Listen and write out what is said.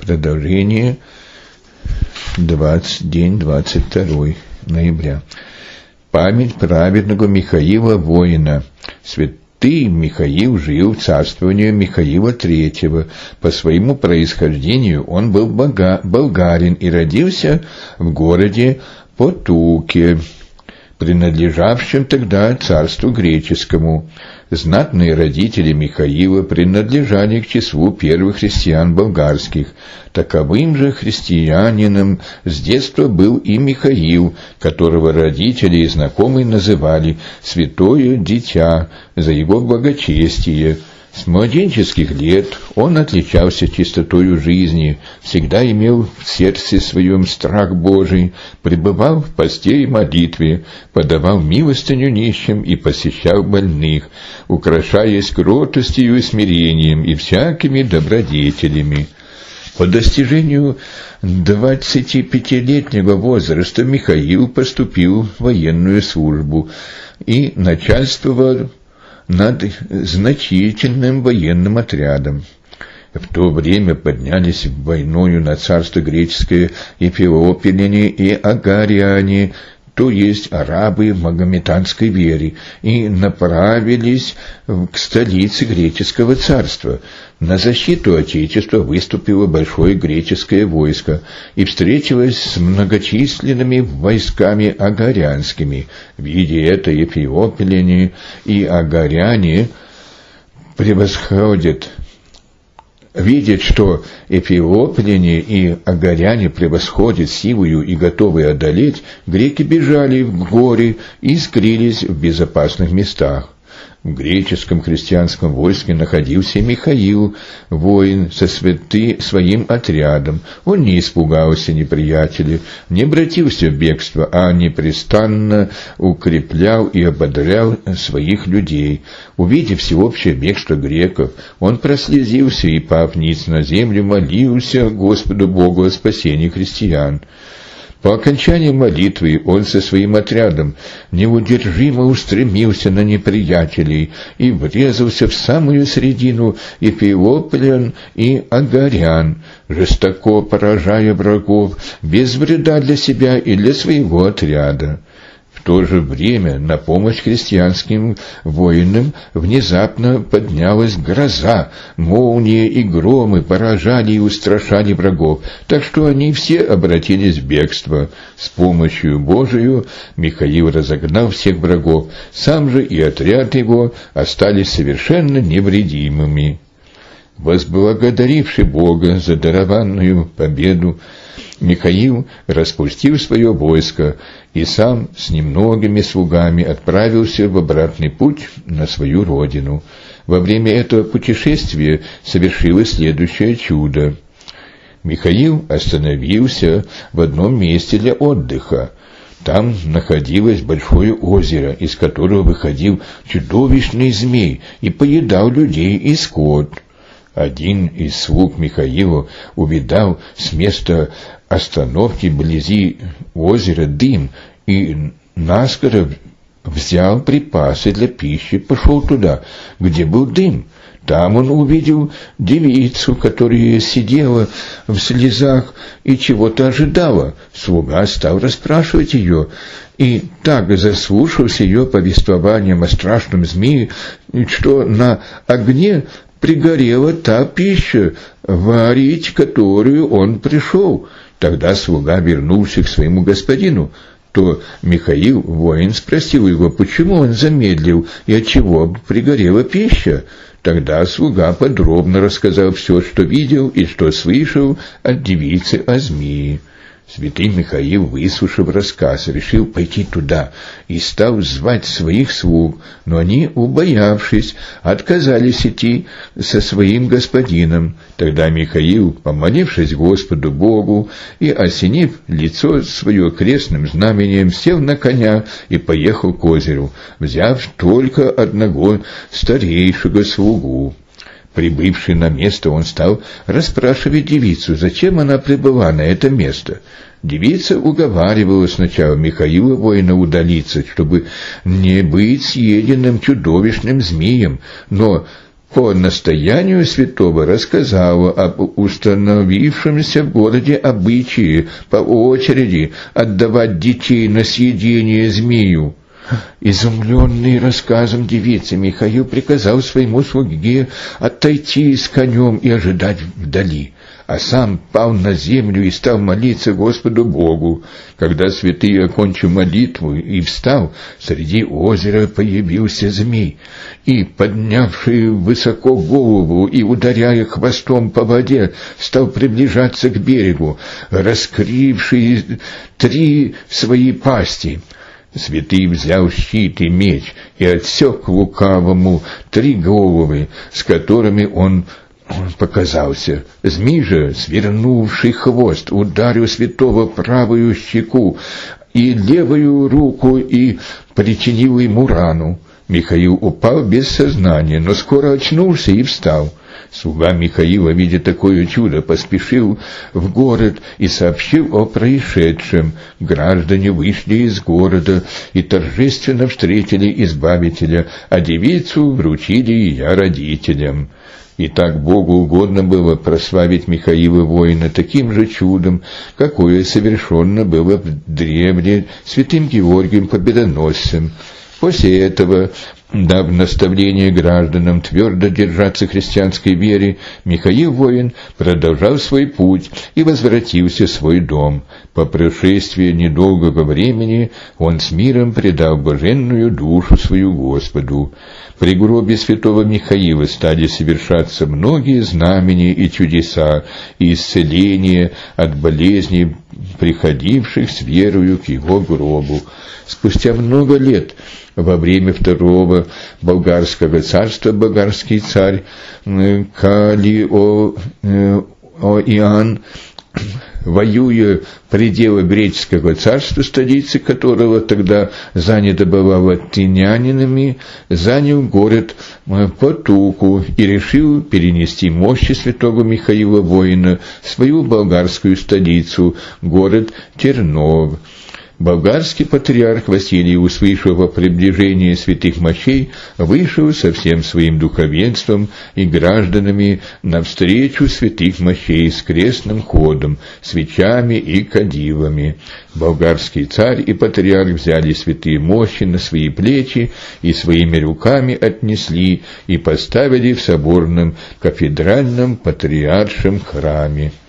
Продолжение, день 22 ноября. Память праведного Михаила воина. Святый Михаил жил в царствовании Михаила III. По своему происхождению он был болгарин и родился в городе Потуке, принадлежавшем тогда царству греческому. Знатные родители Михаила принадлежали к числу первых христиан болгарских. Таковым же христианином с детства был и Михаил, которого родители и знакомые называли «святое дитя» за его благочестие. С младенческих лет он отличался чистотою жизни, всегда имел в сердце своем страх Божий, пребывал в посте и молитве, подавал милостыню нищим и посещал больных, украшаясь кротостью и смирением и всякими добродетелями. По достижению 25-летнего возраста Михаил поступил в военную службу и начальствовал над значительным военным отрядом. В то время поднялись войною на царство греческое эфиопияне и агариане, то есть арабы магометанской веры, и направились к столице греческого царства. На защиту Отечества выступило большое греческое войско и встретилось с многочисленными войсками агарянскими. Видя это, эфиопияне и агаряне видят, что эфиопияне и агаряне превосходят силою и готовы одолеть, греки бежали в горы и скрылись в безопасных местах. В греческом христианском войске находился Михаил, воин со своим отрядом. Он не испугался неприятеля, не обратился в бегство, а непрестанно укреплял и ободрял своих людей. Увидев всеобщее бегство греков, он прослезился и, пав ниц на землю, молился Господу Богу о спасении христиан. По окончании молитвы он со своим отрядом неудержимо устремился на неприятелей и врезался в самую середину эфиопиян и агарян, жестоко поражая врагов, без вреда для себя и для своего отряда. В то же время на помощь христианским воинам внезапно поднялась гроза, молнии и громы поражали и устрашали врагов, так что они все обратились в бегство. С помощью Божию Михаил разогнал всех врагов, сам же и отряд его остались совершенно невредимыми. Возблагодаривший Бога за дарованную победу, Михаил распустил свое войско и сам с немногими слугами отправился в обратный путь на свою родину. Во время этого путешествия совершилось следующее чудо. Михаил остановился в одном месте для отдыха. Там находилось большое озеро, из которого выходил чудовищный змей и поедал людей и скот. Один из слуг Михаила увидал с места остановки вблизи озера дым и наскоро взял припасы для пищи, пошел туда, где был дым. Там он увидел девицу, которая сидела в слезах и чего-то ожидала. Слуга стал расспрашивать ее, и так заслушался ее повествованием о страшном змее, что на огне пригорела та пища, варить которую он пришел. Тогда слуга вернулся к своему господину. То Михаил, воин, спросил его, почему он замедлил и отчего пригорела пища. Тогда слуга подробно рассказал все, что видел и что слышал от девицы о змее. Святый Михаил, выслушав рассказ, решил пойти туда и стал звать своих слуг, но они, убоявшись, отказались идти со своим господином. Тогда Михаил, помолившись Господу Богу и осенив лицо свое крестным знамением, сел на коня и поехал к озеру, взяв только одного старейшего слугу. Прибывший на место, он стал расспрашивать девицу, зачем она прибыла на это место. Девица уговаривала сначала Михаила воина удалиться, чтобы не быть съеденным чудовищным змеем, но по настоянию святого рассказала об установившемся в городе обычае по очереди отдавать детей на съедение змею. Изумленный рассказом девицы, Михаил приказал своему слуге отойти с конем и ожидать вдали, а сам пал на землю и стал молиться Господу Богу. Когда святый окончил молитву и встал, среди озера появился змей, и, поднявший высоко голову и ударяя хвостом по воде, стал приближаться к берегу, раскривший 3 свои пасти. Святый взял щит и меч и отсек лукавому 3 головы, с которыми он показался. Змей же, свернувший хвост, ударил святого правую щеку и левую руку и причинил ему рану. Михаил упал без сознания, но скоро очнулся и встал. Слуга Михаила, видя такое чудо, поспешил в город и сообщил о происшедшем. Граждане вышли из города и торжественно встретили Избавителя, а девицу вручили ее родителям. И так Богу угодно было прославить Михаила воина таким же чудом, какое совершенно было в древне святым Георгием Победоносцем. После этого, дав наставление гражданам твердо держаться христианской вере, Михаил воин продолжал свой путь и возвратился в свой дом. По прошествии недолгого времени он с миром предал блаженную душу свою Господу. При гробе святого Михаила стали совершаться многие знамения и чудеса, и исцеления от болезней, приходивших с верою к его гробу. Спустя много лет, во время второго болгарского царства, болгарский царь Калиоиан, воюя пределы греческого царства, столица которого тогда занята была латинянинами, занял город Потуку и решил перенести мощи святого Михаила воина в свою болгарскую столицу, город Тернов. Болгарский патриарх Василий, услышав о приближении святых мощей, вышел со всем своим духовенством и гражданами навстречу святых мощей с крестным ходом, свечами и кадилами. Болгарский царь и патриарх взяли святые мощи на свои плечи и своими руками отнесли и поставили в соборном кафедральном патриаршем храме.